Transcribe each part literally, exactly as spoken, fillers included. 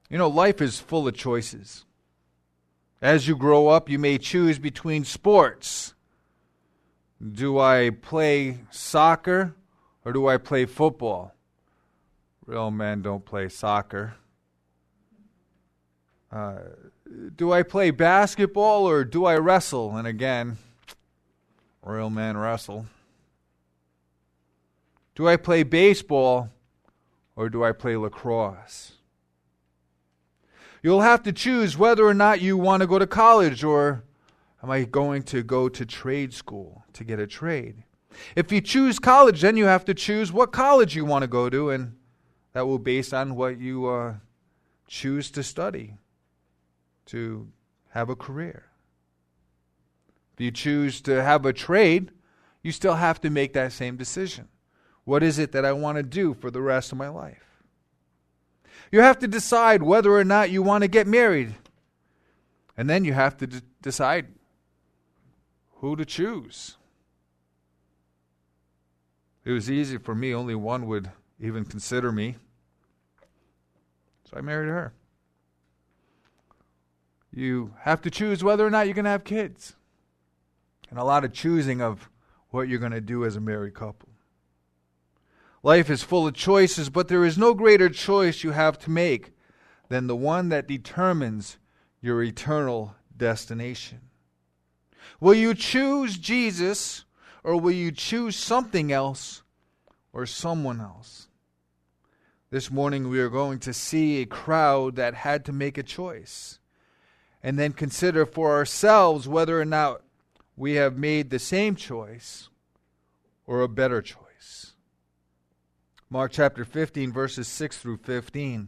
You know, life is full of choices. As you grow up, you may choose between sports. Do I play soccer or do I play football? Real men don't play soccer. Uh, do I play basketball or do I wrestle? And again, real men wrestle. Do I play baseball or do I play lacrosse? You'll have to choose whether or not you want to go to college, or am I going to go to trade school to get a trade? If you choose college, then you have to choose what college you want to go to, and that will be based on what you uh, choose to study, to have a career. If you choose to have a trade, you still have to make that same decision. What is it that I want to do for the rest of my life? You have to decide whether or not you want to get married. And then you have to d- decide who to choose. It was easy for me. Only one would even consider me. So I married her. You have to choose whether or not you're going to have kids. And a lot of choosing of what you're going to do as a married couple. Life is full of choices, but there is no greater choice you have to make than the one that determines your eternal destination. Will you choose Jesus, or will you choose something else or someone else? This morning we are going to see a crowd that had to make a choice, and then consider for ourselves whether or not we have made the same choice or a better choice. Mark chapter fifteen, verses six through fifteen.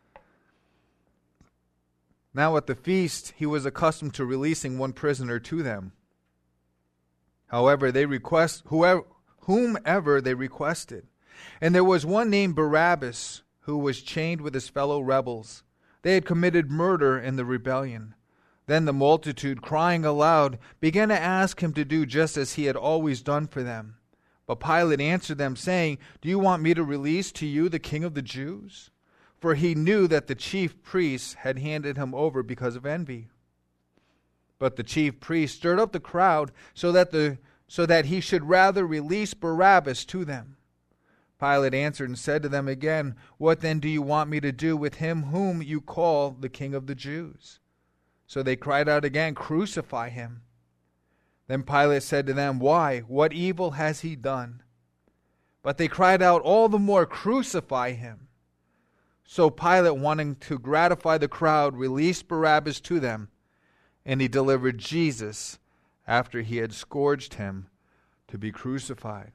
Now at the feast, he was accustomed to releasing one prisoner to them. However, they request whoever, whomever they requested. And there was one named Barabbas who was chained with his fellow rebels. They had committed murder in the rebellion. Then the multitude, crying aloud, began to ask him to do just as he had always done for them. But Pilate answered them, saying, "Do you want me to release to you the king of the Jews?" For he knew that the chief priests had handed him over because of envy. But the chief priests stirred up the crowd so that the so that he should rather release Barabbas to them. Pilate answered and said to them again, "What then do you want me to do with him whom you call the king of the Jews?" So they cried out again, "Crucify him." Then Pilate said to them, "Why? What evil has he done?" But they cried out all the more, "Crucify him." So Pilate, wanting to gratify the crowd, released Barabbas to them, and he delivered Jesus after he had scourged him to be crucified.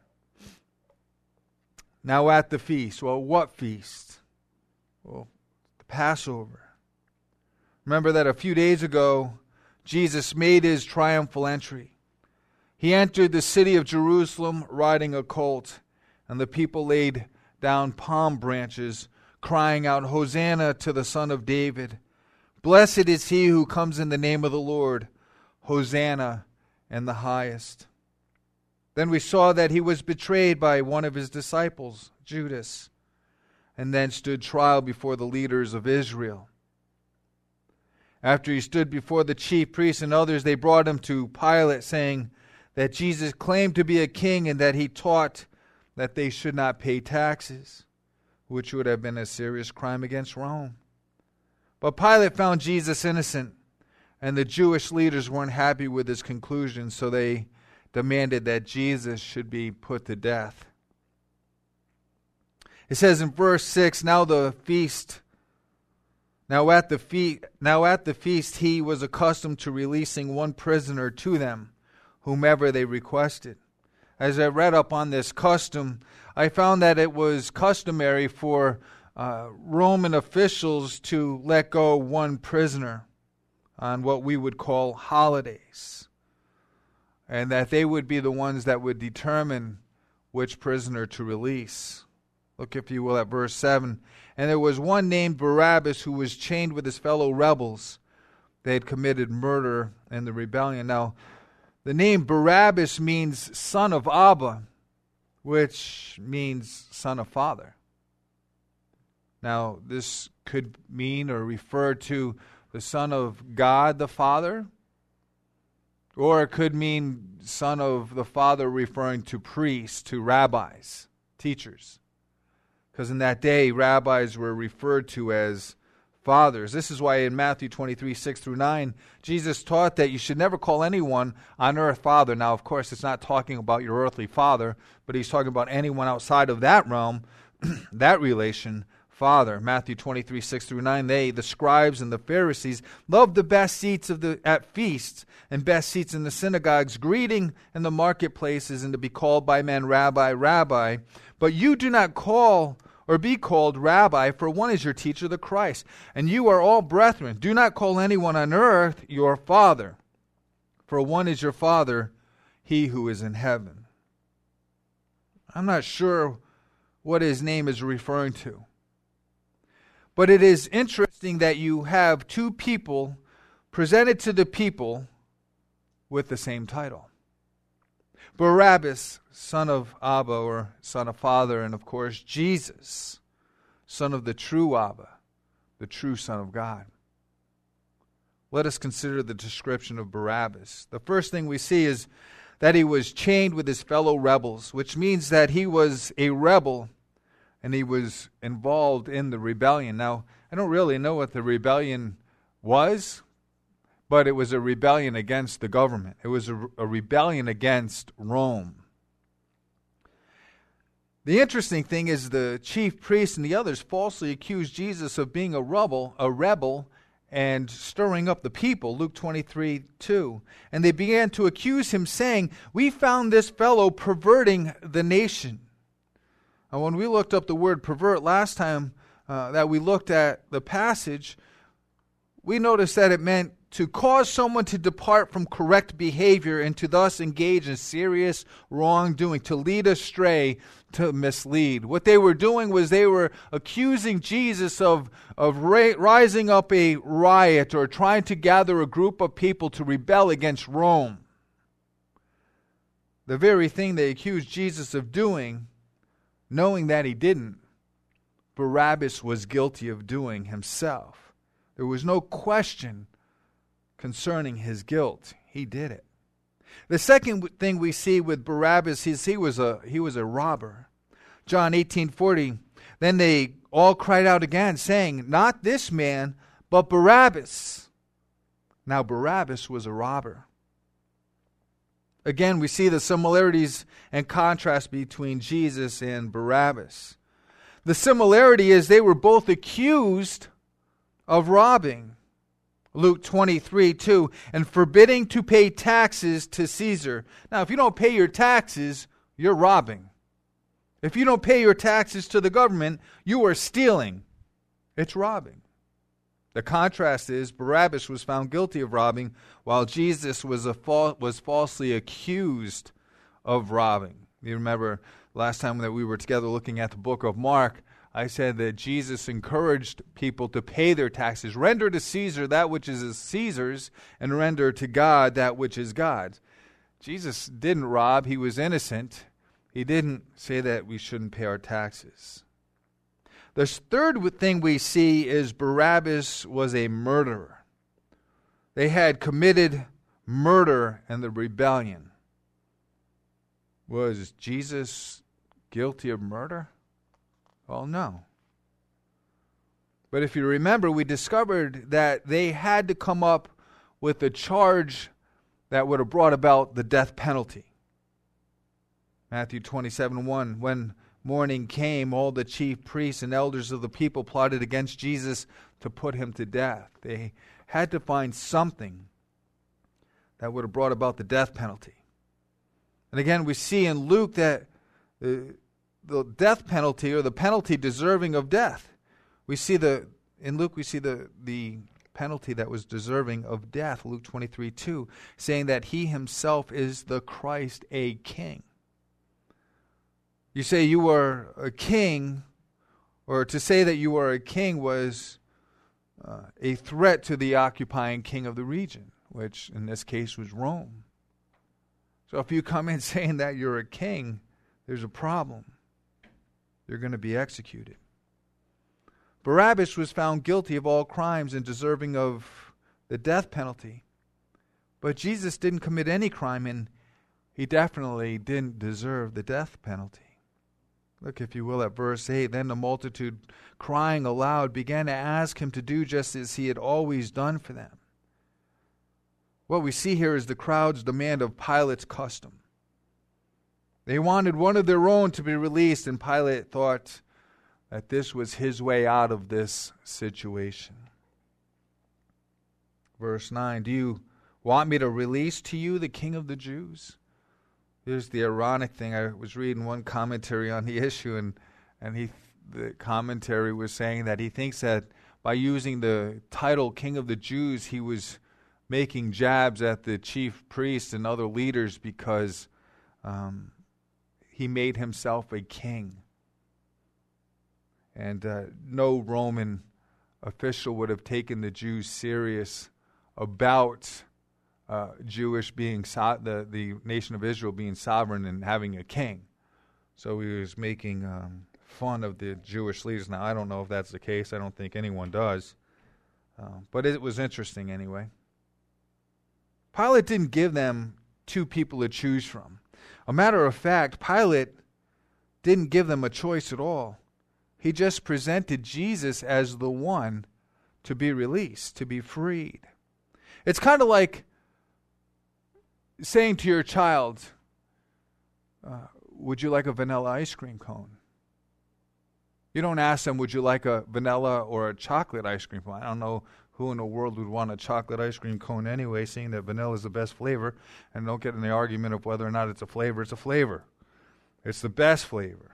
Now at the feast, well, what feast? Well, the Passover. Remember that a few days ago, Jesus made his triumphal entry. He entered the city of Jerusalem riding a colt, and the people laid down palm branches, crying out, "Hosanna to the Son of David. Blessed is he who comes in the name of the Lord. Hosanna in the highest." Then we saw that he was betrayed by one of his disciples, Judas, and then stood trial before the leaders of Israel. After he stood before the chief priests and others, they brought him to Pilate, saying that Jesus claimed to be a king and that he taught that they should not pay taxes, which would have been a serious crime against Rome. But Pilate found Jesus innocent, and the Jewish leaders weren't happy with his conclusion, so they demanded that Jesus should be put to death. It says in verse six, now the feast Now at the feast, now at the feast he was accustomed to releasing one prisoner to them, whomever they requested. As I read up on this custom, I found that it was customary for uh, Roman officials to let go one prisoner on what we would call holidays, and that they would be the ones that would determine which prisoner to release. Look, if you will, at verse seven. And there was one named Barabbas who was chained with his fellow rebels. They had committed murder in the rebellion. Now, the name Barabbas means son of Abba, which means son of father. Now, this could mean or refer to the Son of God the Father, or it could mean Son of the Father referring to priests, to rabbis, teachers. Because in that day, rabbis were referred to as fathers. This is why in Matthew twenty-three, six through nine, Jesus taught that you should never call anyone on earth father. Now, of course, it's not talking about your earthly father, but he's talking about anyone outside of that realm, that relation, father. Matthew twenty-three, six through nine, they, the scribes and the Pharisees, loved the best seats of the at feasts and best seats in the synagogues, greeting in the marketplaces, and to be called by men, Rabbi, Rabbi. But you do not call or be called Rabbi, for one is your teacher, the Christ, and you are all brethren. Do not call anyone on earth your father, for one is your Father, he who is in heaven. I'm not sure what his name is referring to, but it is interesting that you have two people presented to the people with the same title. Barabbas, son of Abba, or son of Father, and of course Jesus, son of the true Abba, the true Son of God. Let us consider the description of Barabbas. The first thing we see is that he was chained with his fellow rebels, which means that he was a rebel and he was involved in the rebellion. Now, I don't really know what the rebellion was, but it was a rebellion against the government. It was a, a rebellion against Rome. The interesting thing is the chief priests and the others falsely accused Jesus of being a rebel, a rebel, and stirring up the people, Luke twenty-three, two. And they began to accuse him, saying, "We found this fellow perverting the nation." And when we looked up the word pervert last time uh, that we looked at the passage, we noticed that it meant to cause someone to depart from correct behavior and to thus engage in serious wrongdoing, to lead astray, to mislead. What they were doing was they were accusing Jesus of, of ra- rising up a riot or trying to gather a group of people to rebel against Rome. The very thing they accused Jesus of doing, knowing that he didn't, Barabbas was guilty of doing himself. There was no question concerning his guilt. He did it. The second thing we see with Barabbas is he was a he was a robber. John eighteen forty. Then they all cried out again, saying, "Not this man, but Barabbas." Now Barabbas was a robber. Again, we see the similarities and contrast between Jesus and Barabbas. The similarity is they were both accused of robbing. Luke twenty-three, two, and forbidding to pay taxes to Caesar. Now, if you don't pay your taxes, you're robbing. If you don't pay your taxes to the government, you are stealing. It's robbing. The contrast is Barabbas was found guilty of robbing, while Jesus was a fal- was falsely accused of robbing. You remember last time that we were together looking at the book of Mark, I said that Jesus encouraged people to pay their taxes. Render to Caesar that which is Caesar's, and render to God that which is God's. Jesus didn't rob. He was innocent. He didn't say that we shouldn't pay our taxes. The third thing we see is Barabbas was a murderer. They had committed murder in the rebellion. Was Jesus guilty of murder? Well, no. But if you remember, we discovered that they had to come up with a charge that would have brought about the death penalty. Matthew twenty-seven, one, when morning came, all the chief priests and elders of the people plotted against Jesus to put him to death. They had to find something that would have brought about the death penalty. And again, we see in Luke that uh, the death penalty, or the penalty deserving of death. We see the in Luke we see the the penalty that was deserving of death, Luke twenty-three, two, saying that he himself is the Christ, a king. You say you are a king, or to say that you are a king was uh, a threat to the occupying king of the region, which in this case was Rome. So if you come in saying that you're a king, there's a problem. You're going to be executed. Barabbas was found guilty of all crimes and deserving of the death penalty. But Jesus didn't commit any crime, and he definitely didn't deserve the death penalty. Look, if you will, at verse eight. Then the multitude, crying aloud, began to ask him to do just as he had always done for them. What we see here is the crowd's demand of Pilate's custom. They wanted one of their own to be released, and Pilate thought that this was his way out of this situation. Verse nine, do you want me to release to you the King of the Jews? Here's the ironic thing. I was reading one commentary on the issue, and, and he, the commentary was saying that he thinks that by using the title King of the Jews, he was making jabs at the chief priests and other leaders because um, he made himself a king. And uh, no Roman official would have taken the Jews serious about uh, Jewish being so- the the nation of Israel being sovereign and having a king. So he was making um, fun of the Jewish leaders. Now I don't know if that's the case. I don't think anyone does, uh, but it was interesting anyway. Pilate didn't give them two people to choose from. A matter of fact, Pilate didn't give them a choice at all. He just presented Jesus as the one to be released, to be freed. It's kind of like saying to your child, uh, would you like a vanilla ice cream cone? You don't ask them, would you like a vanilla or a chocolate ice cream cone? I don't know who in the world would want a chocolate ice cream cone anyway, seeing that vanilla is the best flavor. And don't get in the argument of whether or not it's a flavor. It's a flavor. It's the best flavor.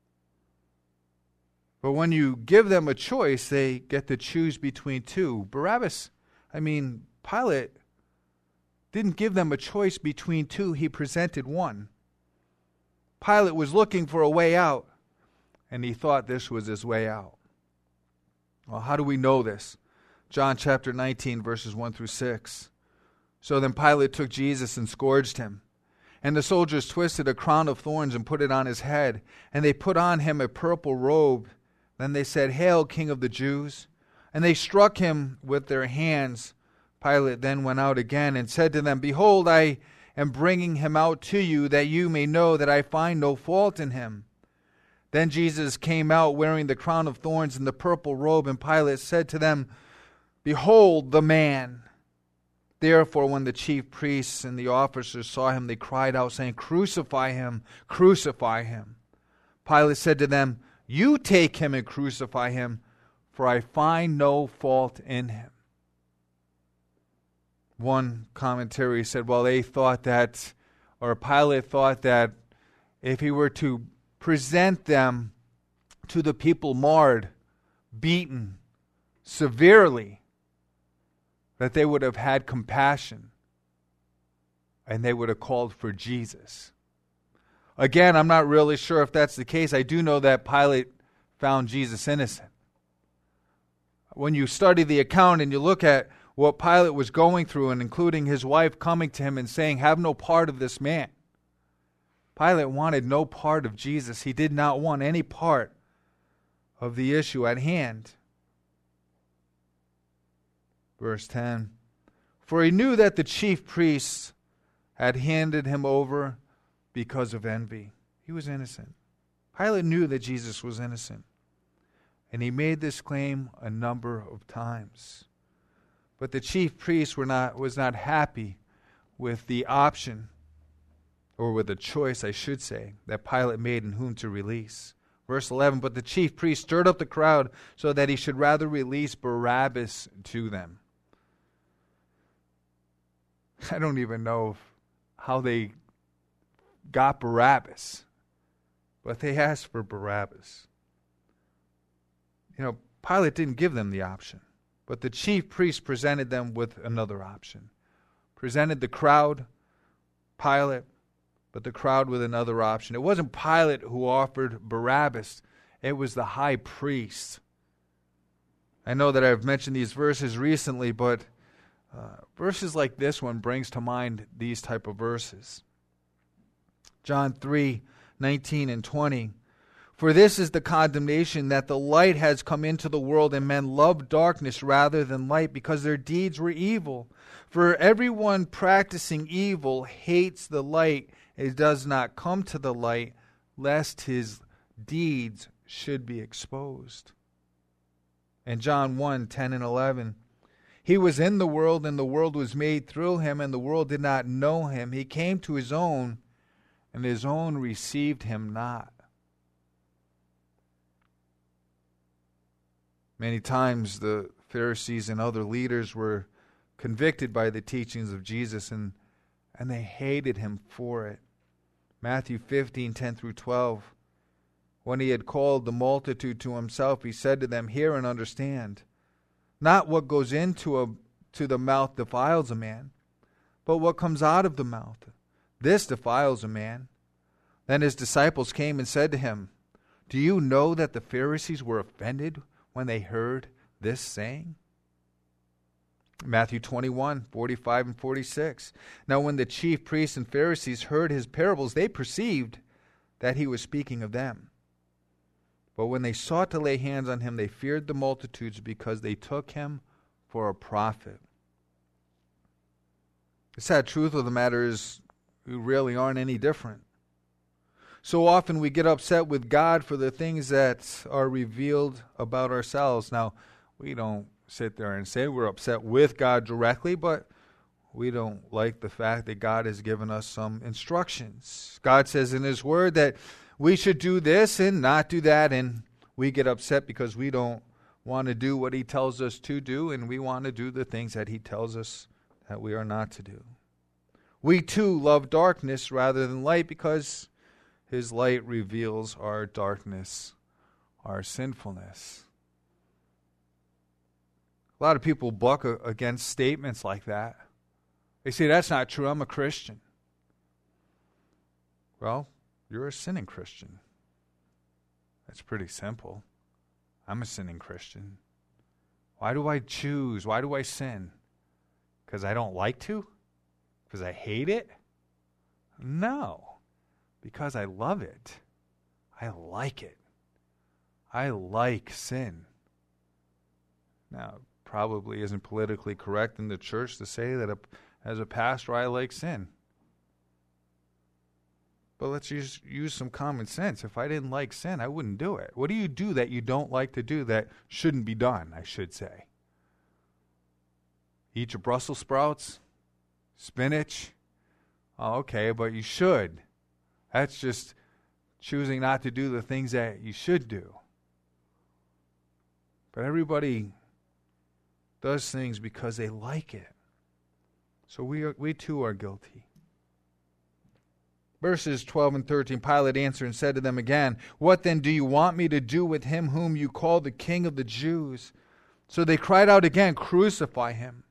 But when you give them a choice, they get to choose between two. Barabbas, I mean, Pilate didn't give them a choice between two. He presented one. Pilate was looking for a way out, and he thought this was his way out. Well, how do we know this? John chapter nineteen, verses one through six. So then Pilate took Jesus and scourged him. And the soldiers twisted a crown of thorns and put it on his head. And they put on him a purple robe. Then they said, Hail, King of the Jews! And they struck him with their hands. Pilate then went out again and said to them, Behold, I am bringing him out to you, that you may know that I find no fault in him. Then Jesus came out wearing the crown of thorns and the purple robe, and Pilate said to them, Behold the man! Therefore, when the chief priests and the officers saw him, they cried out, saying, Crucify him! Crucify him! Pilate said to them, You take him and crucify him, for I find no fault in him. One commentary said, well, they thought that, or Pilate thought that if he were to present them to the people marred, beaten severely, that they would have had compassion and they would have called for Jesus. Again, I'm not really sure if that's the case. I do know that Pilate found Jesus innocent. When you study the account and you look at what Pilate was going through, and including his wife coming to him and saying, Have no part of this man. Pilate wanted no part of Jesus. He did not want any part of the issue at hand. Verse ten, For he knew that the chief priests had handed him over because of envy. He was innocent. Pilate knew that Jesus was innocent. And he made this claim a number of times. But the chief priest were not, was not happy with the option, or with the choice, I should say, that Pilate made in whom to release. Verse eleven, But the chief priest stirred up the crowd so that he should rather release Barabbas to them. I don't even know if, how they got Barabbas, but they asked for Barabbas. You know, Pilate didn't give them the option, but the chief priest presented them with another option. Presented the crowd, Pilate, but the crowd with another option. It wasn't Pilate who offered Barabbas. It was the high priest. I know that I've mentioned these verses recently, but uh, verses like this one brings to mind these type of verses. John three, nineteen and twenty. For this is the condemnation, that the light has come into the world, and men love darkness rather than light, because their deeds were evil. For everyone practicing evil hates the light, and does not come to the light, lest his deeds should be exposed. And John one, ten and eleven. He was in the world, and the world was made through him, and the world did not know him. He came to his own, and his own received him not. Many times the Pharisees and other leaders were convicted by the teachings of Jesus, and, and they hated him for it. Matthew fifteen, ten through twelve. When he had called the multitude to himself, he said to them, "Hear and understand. Not what goes into a, to the mouth defiles a man, but what comes out of the mouth. This defiles a man." Then his disciples came and said to him, "Do you know that the Pharisees were offended when they heard this saying?" Matthew twenty-one, forty-five and forty-six. Now when the chief priests and Pharisees heard his parables, they perceived that he was speaking of them. But when they sought to lay hands on him, they feared the multitudes, because they took him for a prophet. The sad truth of the matter is, we really aren't any different. So often we get upset with God for the things that are revealed about ourselves. Now, we don't sit there and say we're upset with God directly, but we don't like the fact that God has given us some instructions. God says in His Word that we should do this and not do that, and we get upset because we don't want to do what He tells us to do, and we want to do the things that He tells us that we are not to do. We too love darkness rather than light, because His light reveals our darkness, our sinfulness. A lot of people buck against statements like that. They say, "That's not true, I'm a Christian." Well, you're a sinning Christian. That's pretty simple. I'm a sinning Christian. Why do I choose? Why do I sin? Because I don't like to? Because I hate it? No. Because I love it. I like it. I like sin. Now, it probably isn't politically correct in the church to say that a, as a pastor I like sin. But let's use, use some common sense. If I didn't like sin, I wouldn't do it. What do you do that you don't like to do that shouldn't be done, I should say? Eat your Brussels sprouts? Spinach? Oh, okay, but you should. That's just choosing not to do the things that you should do. But everybody does things because they like it. So we are, we too are guilty. Verses twelve and thirteen, Pilate answered and said to them again, "What then do you want me to do with him whom you call the King of the Jews?" So they cried out again, "Crucify him."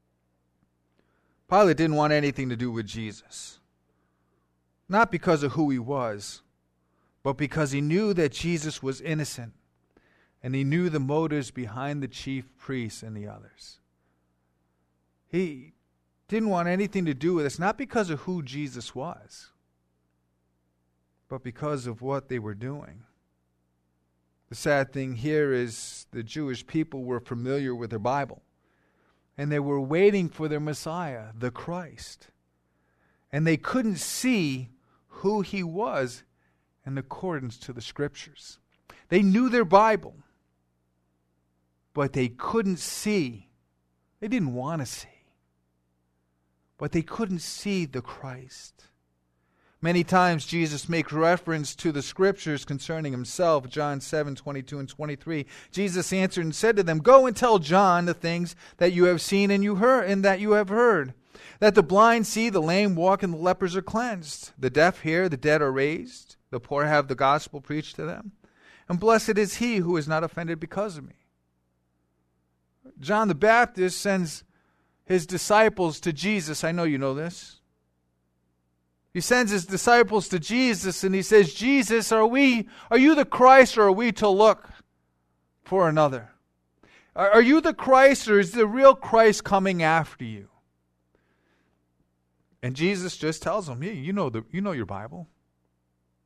Pilate didn't want anything to do with Jesus. Not because of who he was, but because he knew that Jesus was innocent. And he knew the motives behind the chief priests and the others. He didn't want anything to do with this, not because of who Jesus was, but because of what they were doing. The sad thing here is the Jewish people were familiar with their Bible, and they were waiting for their Messiah, the Christ. And they couldn't see who he was in accordance to the Scriptures. They knew their Bible, but they couldn't see. They didn't want to see. But they couldn't see the Christ. Many times Jesus makes reference to the Scriptures concerning himself. John seven, twenty-two and twenty-three. Jesus answered and said to them, "Go and tell John the things that you have seen and you heard, and that you have heard. That the blind see, the lame walk, and the lepers are cleansed. The deaf hear, the dead are raised. The poor have the gospel preached to them. And blessed is he who is not offended because of me." John the Baptist sends his disciples to Jesus. I know you know this. He sends his disciples to Jesus and he says, "Jesus, are we, are you the Christ, or are we to look for another? Are, are you the Christ, or is the real Christ coming after you?" And Jesus just tells them, "Yeah, you know the, you know your Bible.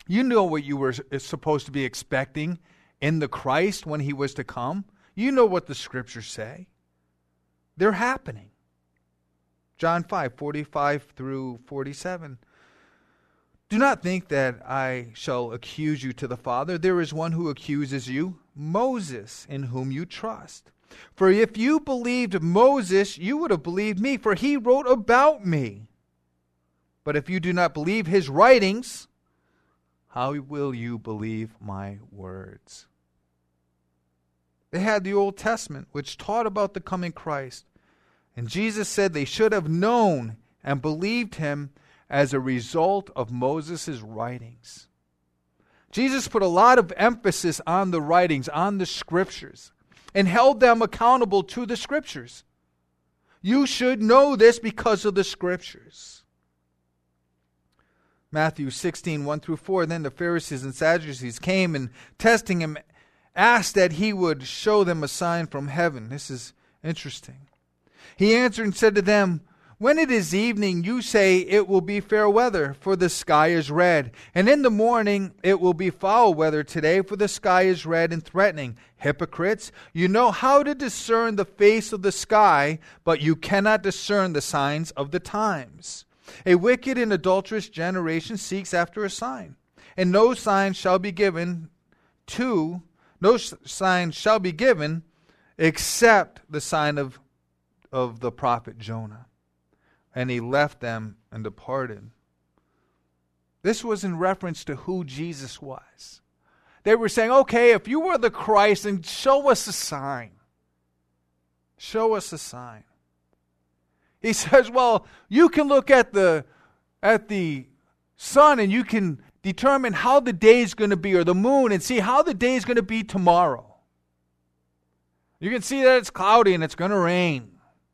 You know what you were supposed to be expecting in the Christ when he was to come. You know what the scriptures say. They're happening. John five, forty-five through forty-seven. Do not think that I shall accuse you to the Father. There is one who accuses you, Moses, in whom you trust. For if you believed Moses, you would have believed me, for he wrote about me. But if you do not believe his writings, how will you believe my words? They had the Old Testament, which taught about the coming Christ. And Jesus said they should have known and believed him as a result of Moses' writings. Jesus put a lot of emphasis on the writings, on the scriptures, and held them accountable to the scriptures. You should know this because of the scriptures. Matthew sixteen, one through four. Then the Pharisees and Sadducees came and, testing him, asked that he would show them a sign from heaven. This is interesting. He answered and said to them, when it is evening, you say it will be fair weather, for the sky is red. And in the morning it will be foul weather today, for the sky is red and threatening. Hypocrites, you know how to discern the face of the sky, but you cannot discern the signs of the times. A wicked and adulterous generation seeks after a sign, and no sign shall be given to, no sign shall be given except the sign of, of the prophet Jonah. And he left them and departed. This was in reference to who Jesus was. They were saying, okay, if you were the Christ, then show us a sign. Show us a sign. He says, well, you can look at the at the sun and you can determine how the day is going to be, or the moon, and see how the day is going to be tomorrow. You can see that it's cloudy and it's going to rain.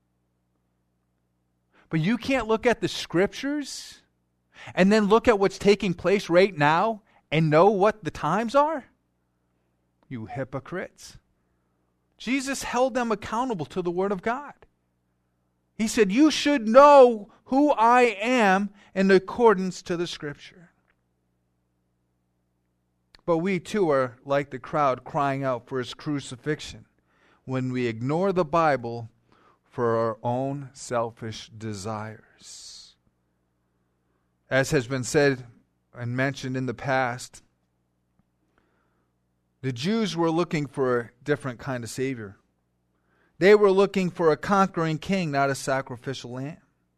But you can't look at the scriptures and then look at what's taking place right now and know what the times are? You hypocrites. Jesus held them accountable to the Word of God. He said, you should know who I am in accordance to the Scripture. But we too are like the crowd crying out for his crucifixion when we ignore the Bible for our own selfish desires. As has been said and mentioned in the past, the Jews were looking for a different kind of Savior. They were looking for a conquering king, not a sacrificial lamb.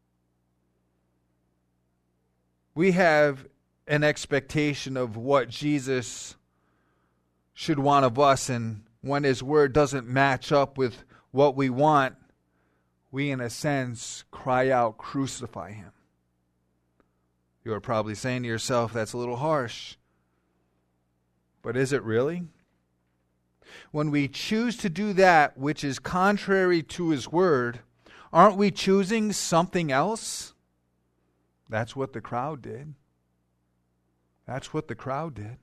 We have an expectation of what Jesus should want of us, and when his word doesn't match up with what we want, we, in a sense, cry out, crucify him. You are probably saying to yourself, that's a little harsh. But is it really? When we choose to do that which is contrary to his word, aren't we choosing something else? That's what the crowd did. That's what the crowd did.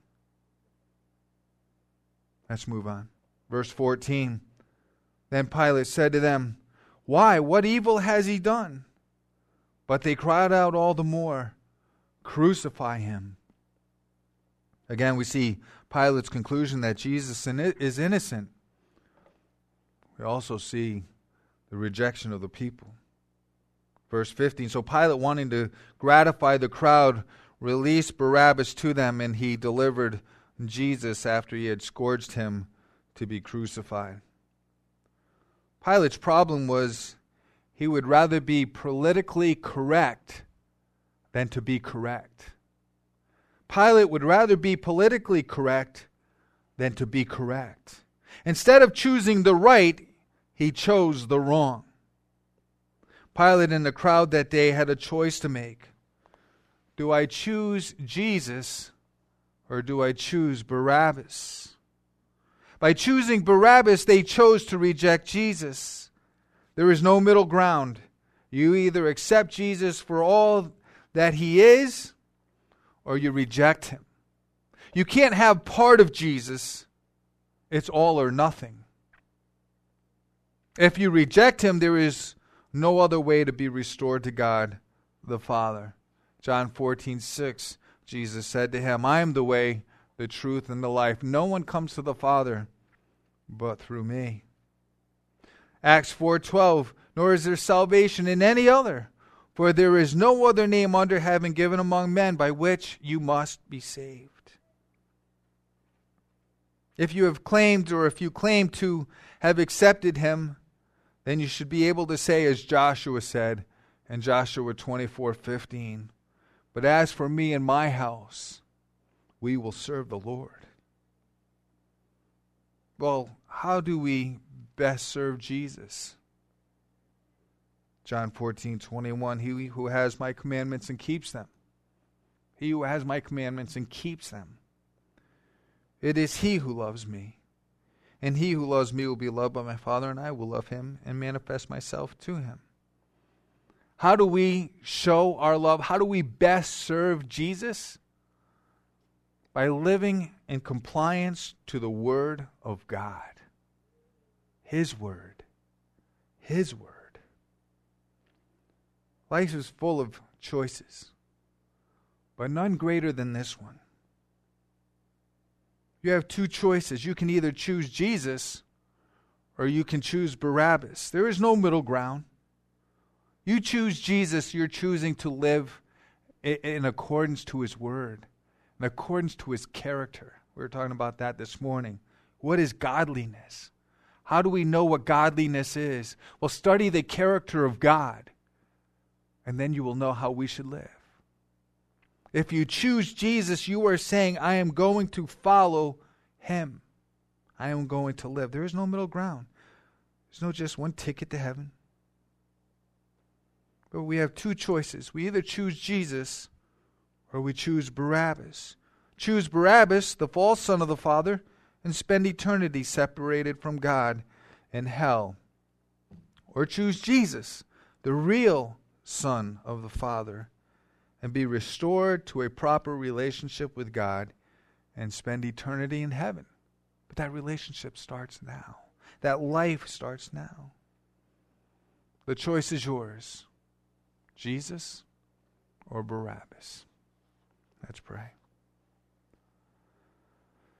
Let's move on. Verse fourteen. Then Pilate said to them, why? What evil has he done? But they cried out all the more, crucify him. Again, we see Pilate's conclusion that Jesus is innocent. We also see the rejection of the people. Verse fifteen, so Pilate, wanting to gratify the crowd, released Barabbas to them, and he delivered Jesus after he had scourged him to be crucified. Pilate's problem was he would rather be politically correct than to be correct. Pilate would rather be politically correct than to be correct. Instead of choosing the right, he chose the wrong. Pilate and the crowd that day had a choice to make. Do I choose Jesus or do I choose Barabbas? By choosing Barabbas, they chose to reject Jesus. There is no middle ground. You either accept Jesus for all that he is, or you reject him. You can't have part of Jesus. It's all or nothing. If you reject him, there is no other way to be restored to God the Father. John fourteen six. Jesus said to him, I am the way, the truth, and the life. No one comes to the Father but through me. Acts four twelve, nor is there salvation in any other, for there is no other name under heaven given among men by which you must be saved. If you have claimed, or if you claim to have accepted him, then you should be able to say as Joshua said in Joshua twenty-four fifteen, but as for me and my house, we will serve the Lord. Well, how do we best serve Jesus? John fourteen twenty-one, he who has my commandments and keeps them. He who has my commandments and keeps them. It is he who loves me. And he who loves me will be loved by my Father, and I will love him and manifest myself to him. How do we show our love? How do we best serve Jesus? By living in compliance to the Word of God. His Word. His Word. Life is full of choices, but none greater than this one. You have two choices. You can either choose Jesus or you can choose Barabbas. There is no middle ground. You choose Jesus, you're choosing to live in accordance to His Word, in accordance to His character. We were talking about that this morning. What is godliness? How do we know what godliness is? Well, study the character of God, and then you will know how we should live. If you choose Jesus, you are saying, I am going to follow Him. I am going to live. There is no middle ground. There's no just one ticket to heaven. But we have two choices. We either choose Jesus or we choose Barabbas. Choose Barabbas, the false son of the Father, and spend eternity separated from God in hell. Or choose Jesus, the real Son of the Father, and be restored to a proper relationship with God and spend eternity in heaven. But that relationship starts now. That life starts now. The choice is yours. Jesus or Barabbas. Let's pray.